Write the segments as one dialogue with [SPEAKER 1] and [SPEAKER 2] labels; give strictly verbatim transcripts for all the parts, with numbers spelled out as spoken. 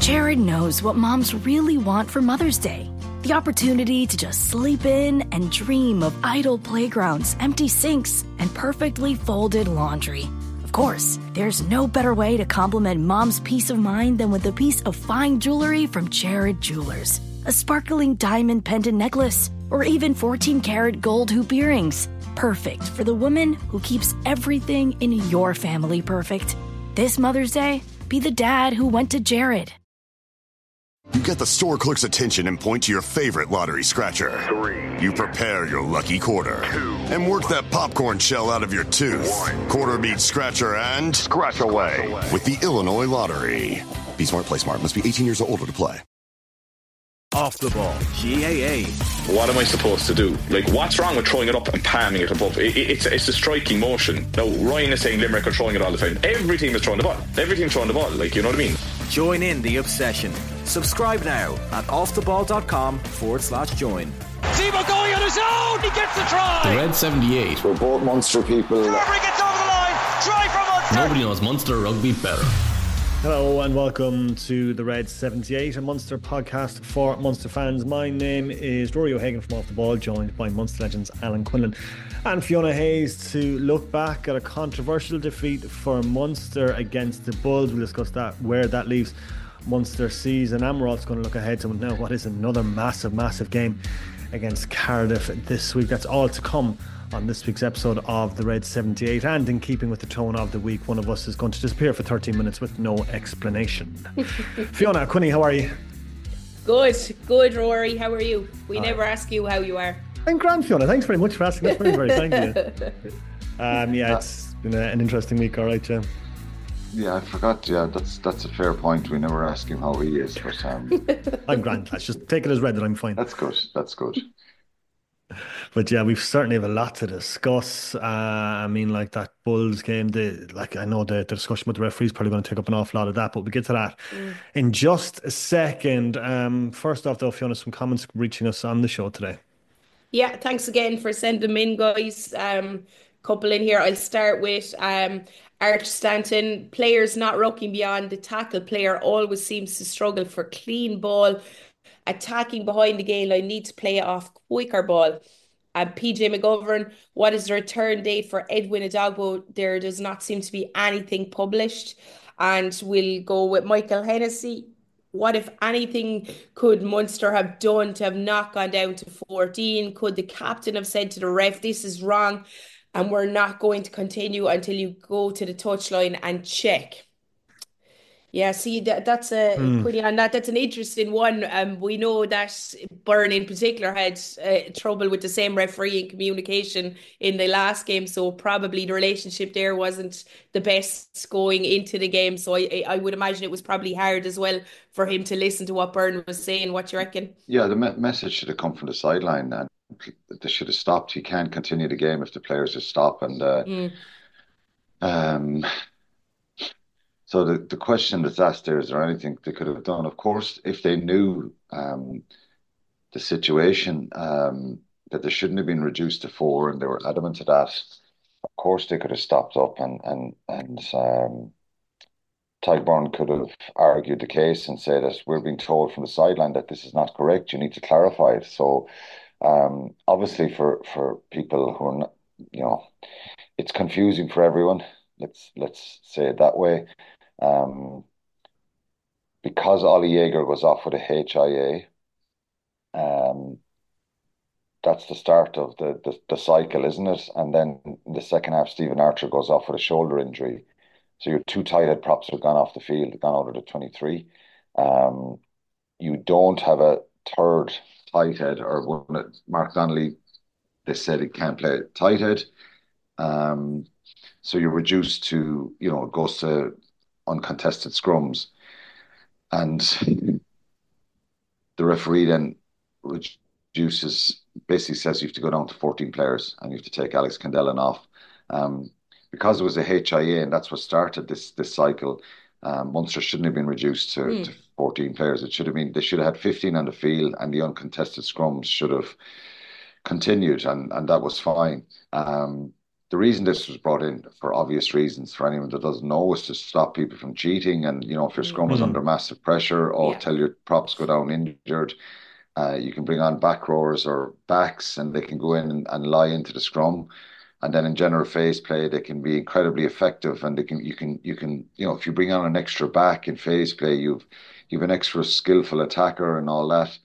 [SPEAKER 1] Jared knows what moms really want for Mother's Day. The opportunity to just sleep in and dream of idle playgrounds, empty sinks, and perfectly folded laundry. Of course, there's no better way to compliment mom's peace of mind than with a piece of fine jewelry from Jared Jewelers. A sparkling diamond pendant necklace, or even fourteen karat gold hoop earrings. Perfect for the woman who keeps everything in your family perfect. This Mother's Day, be the dad who went to Jared.
[SPEAKER 2] You get the store clerk's attention and point to your favorite lottery scratcher. Three. You prepare your lucky quarter. Two. And work that popcorn shell out of your tooth. One. Quarter meets scratcher and... Scratch away. With the Illinois Lottery. Be smart, play smart. Must be eighteen years or older to play.
[SPEAKER 3] Off the ball. G A A.
[SPEAKER 4] What am I supposed to do? Like, what's wrong with throwing it up and palming it above? It, it, it's, it's a striking motion. Now, Ryan is saying Limerick are throwing it all the time. Every team is throwing the ball. Every team's throwing the ball. Like, you know what I mean?
[SPEAKER 3] Join in the obsession. Subscribe now at offtheball.com forward slash join.
[SPEAKER 5] Zebo going on his own. He gets the try.
[SPEAKER 6] The Red seventy-eight.
[SPEAKER 7] We're both Munster people.
[SPEAKER 5] Carberry gets over the line. Try from Munster.
[SPEAKER 6] Nobody knows Munster rugby better.
[SPEAKER 8] Hello and welcome to the Red seventy-eight, a Munster podcast for Munster fans. My name is Rory O'Hagan from Off the Ball, joined by Munster legends Alan Quinlan and Fiona Hayes to look back at a controversial defeat for Munster against the Bulls. We'll discuss that, where that leaves Munster season, and we're also going to look ahead to now what is another massive, massive game against Cardiff this week. That's all to come on this week's episode of the Red seventy-eight, and in keeping with the tone of the week, one of us is going to disappear for thirteen minutes with no explanation. Fiona, Quinny, how are you?
[SPEAKER 9] Good, good, Rory. How are you? We
[SPEAKER 8] All
[SPEAKER 9] never
[SPEAKER 8] right.
[SPEAKER 9] ask you how you are.
[SPEAKER 8] I'm grand, Fiona. Thanks very much for asking. That's very, very kind of you. Um, yeah, it's been a, an interesting week. All right, yeah.
[SPEAKER 7] Yeah, I forgot. Yeah, that's that's a fair point. We never ask him how he is, but um,
[SPEAKER 8] I'm grand. Let's just take it as read that I'm fine.
[SPEAKER 7] That's good. That's good.
[SPEAKER 8] But yeah, we've certainly have a lot to discuss. Uh, I mean, like that Bulls game, the like I know the, the discussion with the referees probably going to take up an awful lot of that, but we'll get to that mm. in just a second. Um, first off, though, Fiona, some comments reaching us on the show today.
[SPEAKER 9] Yeah, thanks again for sending them in, guys. Um, couple in here. I'll start with um, Arch Stanton. Players not rocking beyond the tackle. Player always seems to struggle for clean ball. Attacking behind the game line, need to play it off quicker ball. Uh, P J McGovern, what is the return date for Edwin Adogbo? There does not seem to be anything published. And we'll go with Michael Hennessy. What, if anything, could Munster have done to have not gone down to fourteen? Could the captain have said to the ref, this is wrong and we're not going to continue until you go to the touchline and check? Yeah, see, that that's a mm. pretty on that. That's an interesting one. Um, we know that Byrne in particular had uh, trouble with the same referee and communication in the last game, so probably the relationship there wasn't the best going into the game. So I I would imagine it was probably hard as well for him to listen to what Byrne was saying. What do you reckon?
[SPEAKER 7] Yeah, the me- message should have come from the sideline, and they should have stopped. He can't continue the game if the players just stop. And uh, mm. um. So the, the question that's asked there, is there anything they could have done? Of course, if they knew um, the situation, um, that they shouldn't have been reduced to four and they were adamant to that, of course they could have stopped up and, and, and um, Tadhg could have argued the case and said that we're being told from the sideline that this is not correct, you need to clarify it. So um, obviously for, for people who are not, you know, it's confusing for everyone. Let's, let's say it that way. Um, because Ollie Jaeger was off with a H I A, um, that's the start of the, the, the cycle, isn't it? And then in the second half, Stephen Archer goes off with a shoulder injury. So your two tight head props have gone off the field, gone out of the twenty-three. Um, you don't have a third tight head, or one. Mark Donnelly, they said he can't play tight head. Um, so you're reduced to, you know, it goes to uncontested scrums, and the referee then reduces, basically says you have to go down to fourteen players and you have to take Alex Candelen off. Um, because it was a H I A and that's what started this this cycle, um, Munster shouldn't have been reduced to, mm. to fourteen players. It should have been, they should have had fifteen on the field, and the uncontested scrums should have continued, and, and that was fine. Um, the reason this was brought in, for obvious reasons, for anyone that doesn't know, is to stop people from cheating. And, you know, if your scrum is
[SPEAKER 9] Mm-hmm.
[SPEAKER 7] under massive pressure, or
[SPEAKER 9] Yeah.
[SPEAKER 7] tell your props go down injured, uh, you can bring on back rowers or backs, and they can go in and, and lie into the scrum. And then in general phase play, they can be incredibly effective. And they can, you can, you can, you know, if you bring on an extra back in phase play, you've, you've an extra skillful attacker and all that.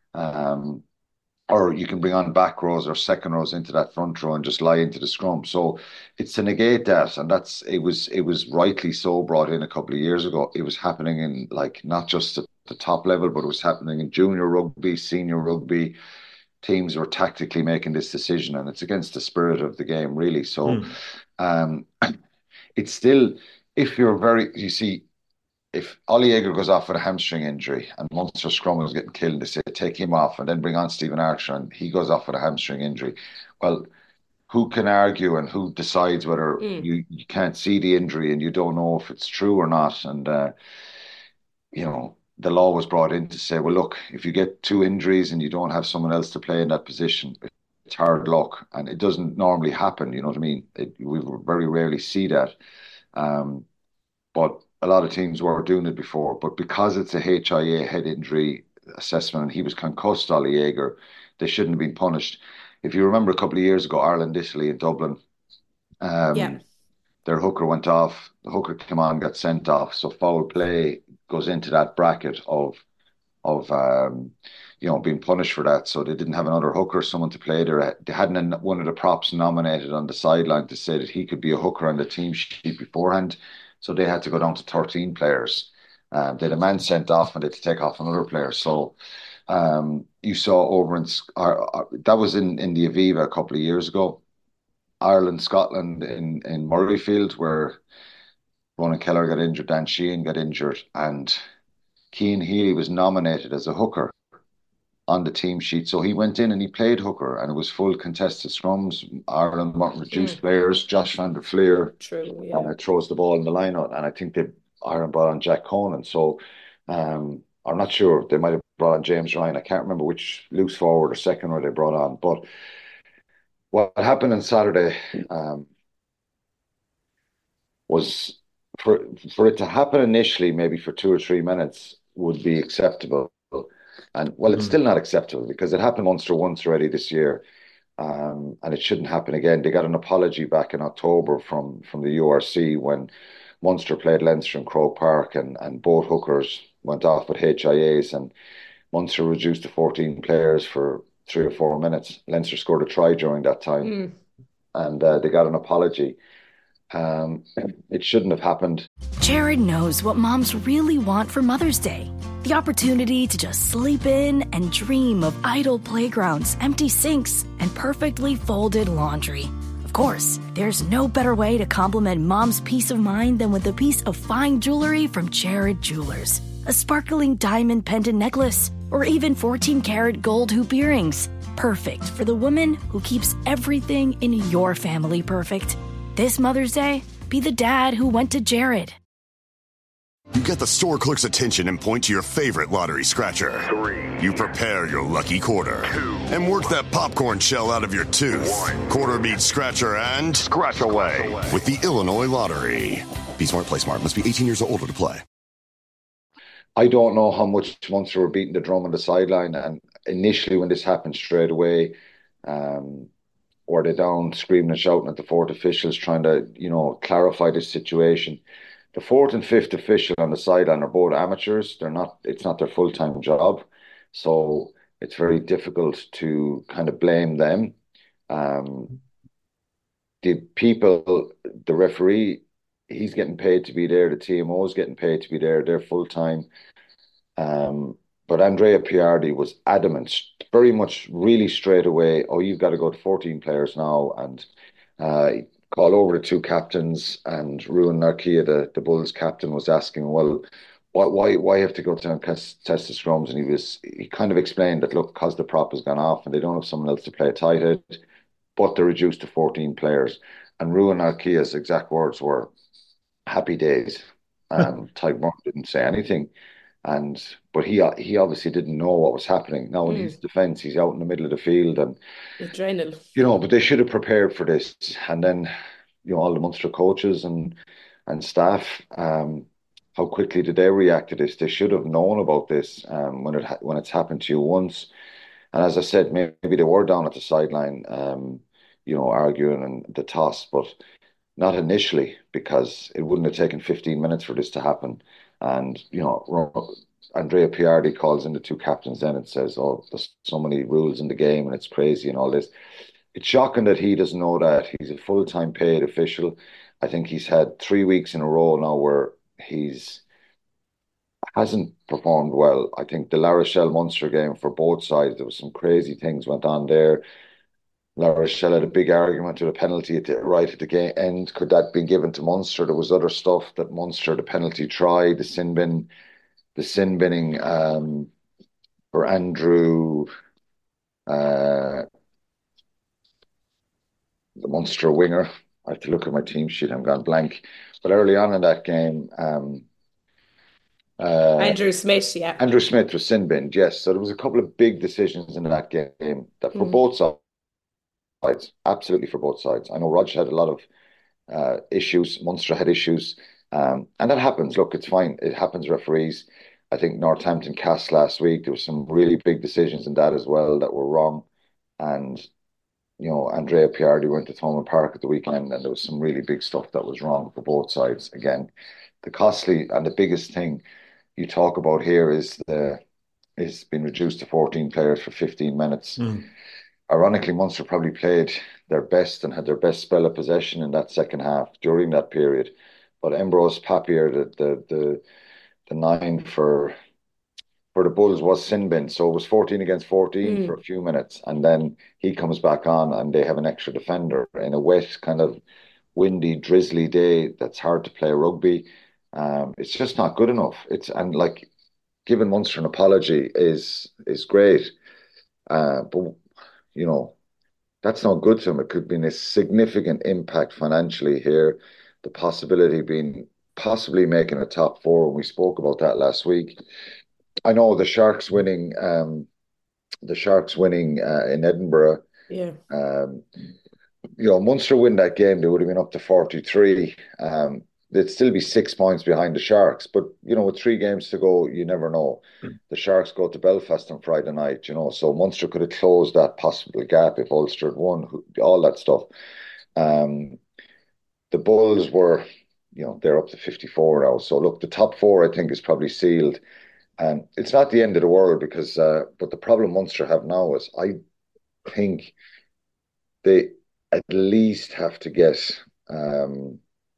[SPEAKER 7] Um, or you can bring on back rows or second rows into that front row and just lie into the scrum. So it's to negate that, and that's it was it was rightly so brought in a couple of years ago. It was happening in, like, not just at the top level, but it was happening in junior rugby, senior rugby. Teams were tactically making this decision, and it's against the spirit of the game, really. So
[SPEAKER 8] Mm.
[SPEAKER 7] um, it's still, if you're very, you see, if Ollie Yeager goes off with a hamstring injury and Munster scrum was getting killed, they say take him off and then bring on Stephen Archer and he goes off with a hamstring injury. Well, who can argue, and who decides whether
[SPEAKER 9] Mm.
[SPEAKER 7] you, you can't see the injury and you don't know if it's true or not? And, uh, you know, the law was brought in to say, well, look, if you get two injuries and you don't have someone else to play in that position, it's hard luck. And it doesn't normally happen, you know what I mean? It, we very rarely see that. Um, but a lot of teams were doing it before. But because it's a H I A, head injury assessment, and he was concussed, Ollie Yeager, they shouldn't have been punished. If you remember a couple of years ago, Ireland, Italy in Dublin, um,
[SPEAKER 9] Yeah.
[SPEAKER 7] their hooker went off. The hooker came on, got sent off. So foul play goes into that bracket of, of um, you know, being punished for that. So they didn't have another hooker, someone to play there. They hadn't one of the props nominated on the sideline to say that he could be a hooker on the team sheet beforehand. So they had to go down to thirteen players. Um, they had a man sent off, and they had to take off another player. So um, you saw over in, uh, uh, that was in, in the Aviva a couple of years ago. Ireland, Scotland in, in Murrayfield, where Ronan Keller got injured, Dan Sheehan got injured, and Cian Healy was nominated as a hooker on the team sheet. So he went in and he played hooker, and it was full contested scrums. Ireland weren't reduced
[SPEAKER 9] Mm.
[SPEAKER 7] players. Josh van der Fleer
[SPEAKER 9] True. Yeah.
[SPEAKER 7] uh, throws the ball in the line out, and I think they Ireland brought on Jack Conan. So um, I'm not sure. They might have brought on James Ryan. I can't remember which loose forward or second row they brought on. But what happened on Saturday um, was for for it to happen initially, maybe for two or three minutes, would be acceptable. And well, it's
[SPEAKER 8] Mm.
[SPEAKER 7] still not acceptable because it happened Munster once already this year, um, and it shouldn't happen again. They got an apology back in October from from the U R C when Munster played Leinster in Croke Park, and and both hookers went off with H I As, and Munster reduced to fourteen players for three or four minutes. Leinster scored a try during that time,
[SPEAKER 9] Mm.
[SPEAKER 7] and uh, they got an apology. Um, it shouldn't have happened.
[SPEAKER 1] Jared knows what moms really want for Mother's Day. The opportunity to just sleep in and dream of idle playgrounds, empty sinks, and perfectly folded laundry. Of course, there's no better way to compliment mom's peace of mind than with a piece of fine jewelry from Jared Jewelers. A sparkling diamond pendant necklace, or even fourteen karat gold hoop earrings. Perfect for the woman who keeps everything in your family perfect. This Mother's Day, be the dad who went to Jared.
[SPEAKER 2] You get the store clerk's attention and point to your favorite lottery scratcher. Three. You prepare your lucky quarter. Two. And work that popcorn shell out of your tooth. One. Quarter beat scratcher and scratch away with the Illinois Lottery. Be smart, play smart. Must be eighteen years or older to play.
[SPEAKER 7] I don't know how much Munster were beating the drum on the sideline, and initially when this happened straight away, um, were they down screaming and shouting at the fourth officials trying to, you know, clarify this situation. The fourth and fifth official on the sideline are both amateurs. They're not, it's not their full-time job. So it's very difficult to kind of blame them. Um, the people, the referee, he's getting paid to be there. The T M O is getting paid to be there. They're full-time. Um, but Andrea Piardi was adamant, very much really straight away, oh, you've got to go to fourteen players now, and uh, call over the two captains. And Ruan Narkia, the, the Bulls captain, was asking, well, why why why have to go down and test, test the scrums? And he was he kind of explained that, look, because the prop has gone off and they don't have someone else to play tight head, but they're reduced to fourteen players. And Ruan Narkia's exact words were, happy days. Um, Tyke Moore didn't say anything. And but he he obviously didn't know what was happening. Now in
[SPEAKER 9] Mm.
[SPEAKER 7] his defence, he's out in the middle of the field, and
[SPEAKER 9] Adrenaline.
[SPEAKER 7] you know, but they should have prepared for this. And then, you know, all the Munster coaches and and staff, um, how quickly did they react to this? They should have known about this um, when it ha- when it's happened to you once. And as I said, maybe they were down at the sideline, um, you know, arguing and the toss, but not initially, because it wouldn't have taken fifteen minutes for this to happen. And, you know, Ro- Andrea Piardi calls in the two captains then and says, oh, there's so many rules in the game and it's crazy and all this. It's shocking that he doesn't know that. He's a full-time paid official. I think he's had three weeks in a row now where he's hasn't performed well. I think the La Rochelle Munster game for both sides, there was some crazy things went on there. La Rochelle had a big argument with a penalty at the, right at the game end. Could that be given to Munster? There was other stuff that Munster, the penalty try, the sin bin, the sin binning um, for Andrew, uh, the Munster winger. I have to look at my team sheet. I'm gone blank. But early on in that game, um, uh,
[SPEAKER 9] Andrew Smith, yeah.
[SPEAKER 7] Andrew Smith was sin binned, yes. So there was a couple of big decisions in that game that for
[SPEAKER 9] Mm.
[SPEAKER 7] both sides, absolutely for both sides. I know Roger had a lot of uh, issues. Munster had issues. Um, and that happens. Look, it's fine. It happens, referees. I think Northampton cast last week, there was some really big decisions in that as well that were wrong. And, you know, Andrea Piardi went to Thomond Park at the weekend and there was some really big stuff that was wrong for both sides. Again, the costly and the biggest thing you talk about here is the is been reduced to fourteen players for fifteen minutes.
[SPEAKER 8] Mm.
[SPEAKER 7] Ironically, Munster probably played their best and had their best spell of possession in that second half during that period. But Ambrose Papier, the the the, the nine for for the Bulls was sin bin, so it was fourteen against fourteen
[SPEAKER 9] Mm.
[SPEAKER 7] for a few minutes, and then he comes back on, and they have an extra defender in a wet, kind of windy, drizzly day. That's hard to play rugby. Um, it's just not good enough. It's and like giving Munster an apology is is great, uh, but you know that's not good to them. It could be a significant impact financially here. The possibility being possibly making a top four, and we spoke about that last week. I know the Sharks winning, um, the Sharks winning uh, in Edinburgh.
[SPEAKER 9] Yeah.
[SPEAKER 7] Um, you know, Munster win that game, they would have been up to forty-three. Um, they'd still be six points behind the Sharks. But, you know, with three games to go, you never know. The Sharks go to Belfast on Friday night, you know, so Munster could have closed that possible gap if Ulster had won, all that stuff. Um, the Bulls were, you know, they're up to fifty-four now. So, look, the top four, I think, is probably sealed. And it's not the end of the world because, uh, but the problem Munster have now is I think they at least have to get, um,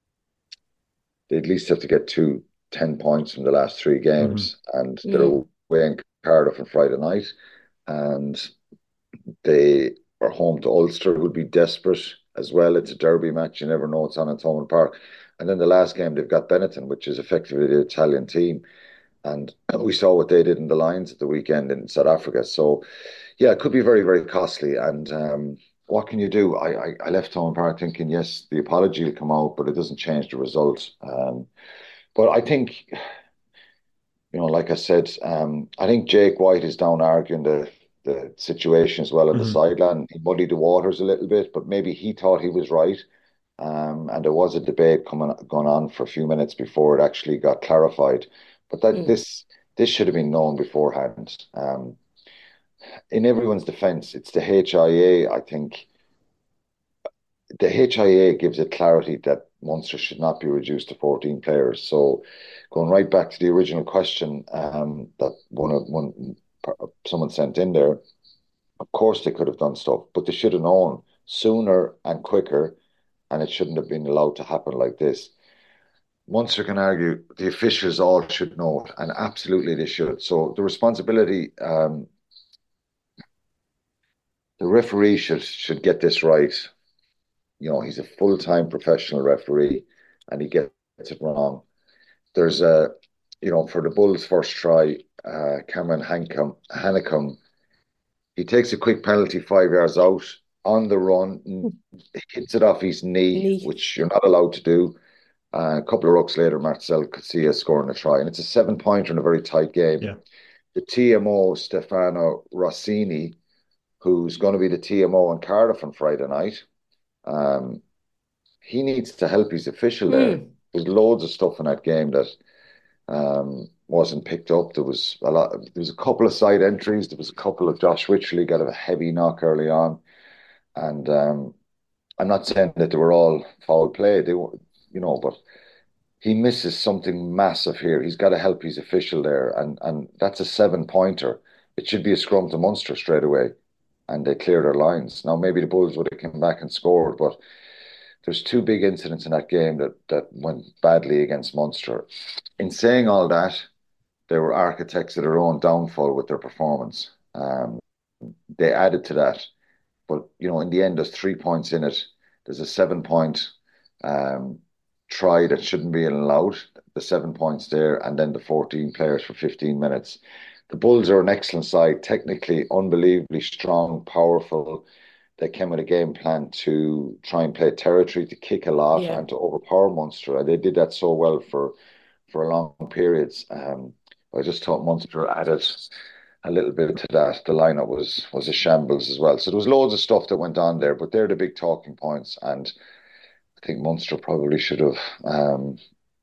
[SPEAKER 7] they at least have to get two ten points from the last three games, mm-hmm. and they're mm. away in Cardiff on Friday night, and they are home to Ulster, who'd be desperate as well. It's a derby match; you never know. It's on in Thomond Park, and then the last game they've got Benetton, which is effectively the Italian team, and we saw what they did in the Lions at the weekend in South Africa. So, yeah, it could be very, very costly, and. Um, What can you do? I, I, I left Thomond Park thinking, yes, the apology will come out, but it doesn't change the result. Um, but I think, you know, like I said, um, I think Jake White is down arguing the, the situation as well on mm-hmm. the sideline. He muddied the waters a little bit, but maybe he thought he was right. Um, and there was a debate coming going on for a few minutes before it actually got clarified. But that mm. this this should have been known beforehand. Um, In everyone's defence, it's the H I A, I think. The H I A gives it clarity that Munster should not be reduced to fourteen players. So going right back to the original question um, that one of one someone sent in there, of course they could have done stuff, but they should have known sooner and quicker, and it shouldn't have been allowed to happen like this. Munster can argue the officials all should know it, and absolutely they should. So the responsibility... Um, The referee should should get this right. You know, he's a full-time professional referee and he gets it wrong. There's a, you know, for the Bulls' first try, uh, Cameron Hancom, Hanekom, he takes a quick penalty five yards out on the run, hits it off his knee, knee, which you're not allowed to do. Uh, a couple of rucks later, Marcel Casilla scoring a try. And it's a seven-pointer in a very tight game.
[SPEAKER 8] Yeah.
[SPEAKER 7] The T M O, Stefano Rossini, who's going to be the T M O in Cardiff on Friday night, um, he needs to help his official there. Mm. There's loads of stuff in that game that um, wasn't picked up. There was a lot. There was a couple of side entries. There was a couple of Josh Wycherley got a heavy knock early on, and um, I'm not saying that they were all foul play. They were, you know, but he misses something massive here. He's got to help his official there, and and that's a seven pointer. It should be a scrum to Munster straight away, and they clear their lines. Now maybe the Bulls would have come back and scored, but there's two big incidents in that game that, that went badly against Munster. In saying all that, they were architects of their own downfall with their performance. Um, they added to that. But, you know, in the end, there's three points in it. There's a seven-point um, try that shouldn't be allowed, the seven points there, and then the fourteen players for fifteen minutes. The Bulls are an excellent side, technically unbelievably strong, powerful. They came with a game plan to try and play territory, to kick a lot, yeah. and to overpower Munster. And they did that so well for for long periods. Um, I just thought Munster added a little bit to that. The lineup was was a shambles as well. So there was loads of stuff that went on there, but they're the big talking points. And I think Munster probably should have. Um,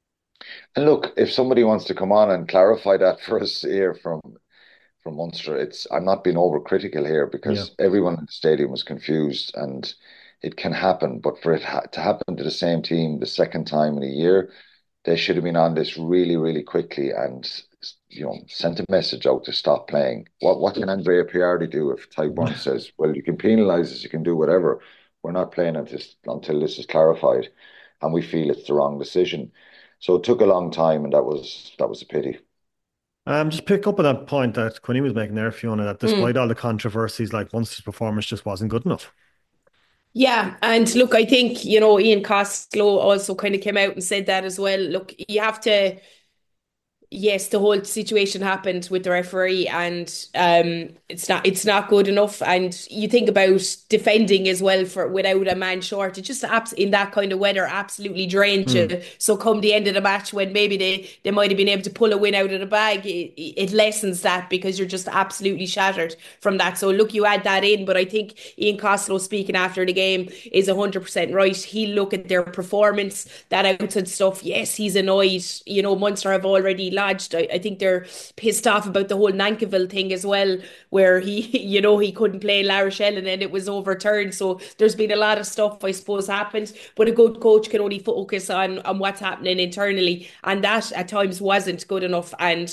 [SPEAKER 7] and look, if somebody wants to come on and clarify that for us here from. From Munster, it's I'm not being overcritical here because yeah. everyone in the stadium was confused, and it can happen. But for it ha- to happen to the same team the second time in a year, they should have been on this really, really quickly and you know sent a message out to stop playing. What what can Andrea Piardi do if Tyburn says, "Well, you can penalise us, you can do whatever. We're not playing until until this is clarified, and we feel it's the wrong decision." So it took a long time, and that was that was a pity.
[SPEAKER 8] Um, just pick up on that point that Quinny was making there, Fiona, that despite mm. all the controversies, like Munster's performance just wasn't good enough.
[SPEAKER 9] Yeah, and look, I think, you know, Ian Costello also kind of came out and said that as well. Look, you have to, yes, the whole situation happened with the referee, and um, it's not it's not good enough. And you think about defending as well for without a man short. It just abs- in that kind of weather absolutely drained mm. you. So come the end of the match, when maybe they, they might have been able to pull a win out of the bag, it, it lessens that because you're just absolutely shattered from that. So look, you add that in, but I think Ian Costello speaking after the game is one hundred percent right. He'll look at their performance, that outside stuff. Yes, he's annoyed. You know, Munster have already lodged. I, I think they're pissed off about the whole Nankerville thing as well, where he, you know, he couldn't play La Rochelle and then it was overturned. So there's been a lot of stuff, I suppose, happened. But a good coach can only focus on, on what's happening internally. And that at times wasn't good enough. And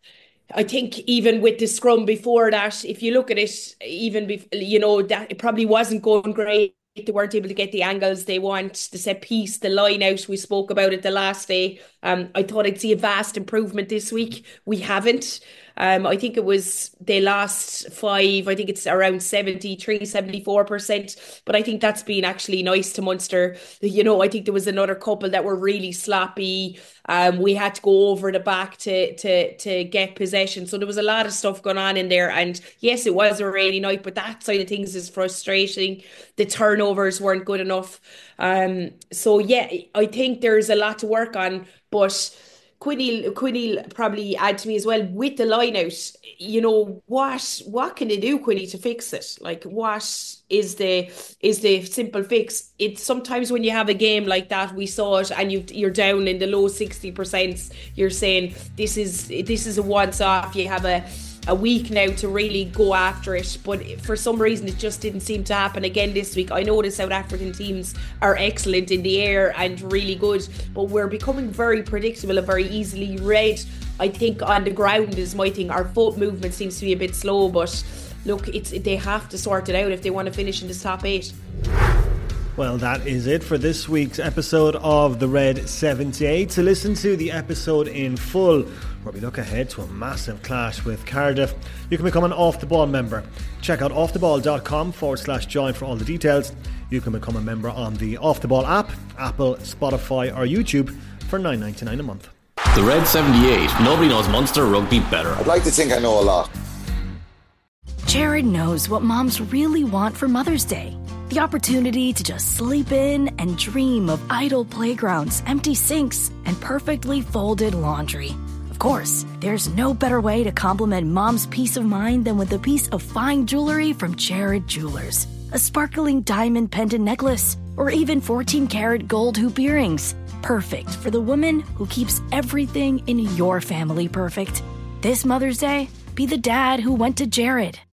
[SPEAKER 9] I think even with the scrum before that, if you look at it, even, bef- you know, that it probably wasn't going great. They weren't able to get the angles they want, the set piece, the line out. We spoke about it the last day. Um, I thought I'd see a vast improvement this week. We haven't. Um, I think it was, they lost five, I think it's around seventy-three, seventy-four percent. But I think that's been actually nice to Munster. You know, I think there was another couple that were really sloppy. Um, we had to go over the back to, to, to get possession. So there was a lot of stuff going on in there. And yes, it was a rainy night, but that side of things is frustrating. The turnovers weren't good enough. Um, so yeah, I think there's a lot to work on, but Quinny Quinny probably add to me as well with the line out. You know, what what can they do, Quinny, to fix it? Like, what is the is the simple fix? It's sometimes when you have a game like that, we saw it, and you you're down in the low sixty percent. You're saying this is this is a once off. You have a a week now to really go after it, but for some reason it just didn't seem to happen again this week. I know the South African teams are excellent in the air and really good, but we're becoming very predictable and very easily read. I think on the ground is my thing. Our foot movement seems to be a bit slow, but look, it's they have to sort it out if they want to finish in the top eight.
[SPEAKER 8] Well, that is it for this week's episode of The Red seventy-eight. To listen to the episode in full, where we look ahead to a massive clash with Cardiff, you can become an Off The Ball member. Check out offtheball.com forward slash join for all the details. You can become a member on the Off The Ball app, Apple, Spotify or YouTube for nine dollars ninety-nine a month.
[SPEAKER 6] The Red seventy-eight. Nobody knows Munster rugby better.
[SPEAKER 7] I'd like to think I know a lot.
[SPEAKER 1] Jared knows what moms really want for Mother's Day. The opportunity to just sleep in and dream of idle playgrounds, empty sinks, and perfectly folded laundry. Of course, there's no better way to compliment mom's peace of mind than with a piece of fine jewelry from Jared Jewelers. A sparkling diamond pendant necklace, or even fourteen karat gold hoop earrings. Perfect for the woman who keeps everything in your family perfect. This Mother's Day, be the dad who went to Jared.